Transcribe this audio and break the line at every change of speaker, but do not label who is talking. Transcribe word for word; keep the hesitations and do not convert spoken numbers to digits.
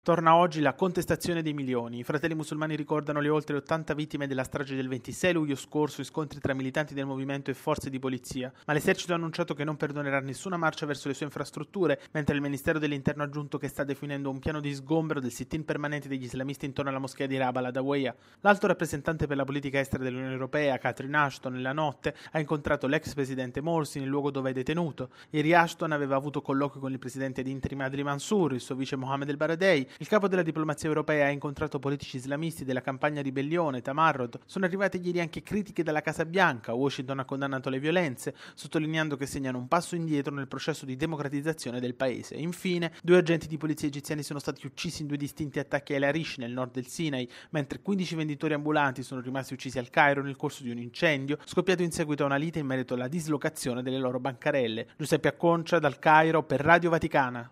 Torna oggi la contestazione dei milioni. I fratelli musulmani ricordano le oltre ottanta vittime della strage del ventisei luglio scorso e scontri tra militanti del movimento e forze di polizia, ma l'esercito ha annunciato che non perdonerà nessuna marcia verso le sue infrastrutture, mentre il Ministero dell'Interno ha aggiunto che sta definendo un piano di sgombero del sit-in permanente degli islamisti intorno alla moschea di Rabaa al-Adawiya. L'alto rappresentante per la politica estera dell'Unione Europea, Catherine Ashton, la notte ha incontrato l'ex presidente Morsi nel luogo dove è detenuto. Ieri Ashton aveva avuto colloqui con il presidente di interim Adli Mansour, il suo vice Mohammed el-Baradei. Il capo della diplomazia europea ha incontrato politici islamisti della campagna ribellione, Tamarrod. Sono arrivate ieri anche critiche dalla Casa Bianca. Washington ha condannato le violenze, sottolineando che segnano un passo indietro nel processo di democratizzazione del paese. Infine, due agenti di polizia egiziani sono stati uccisi in due distinti attacchi a El Arish nel nord del Sinai, mentre quindici venditori ambulanti sono rimasti uccisi al Cairo nel corso di un incendio scoppiato in seguito a una lite in merito alla dislocazione delle loro bancarelle. Giuseppe Acconcia dal Cairo per Radio Vaticana.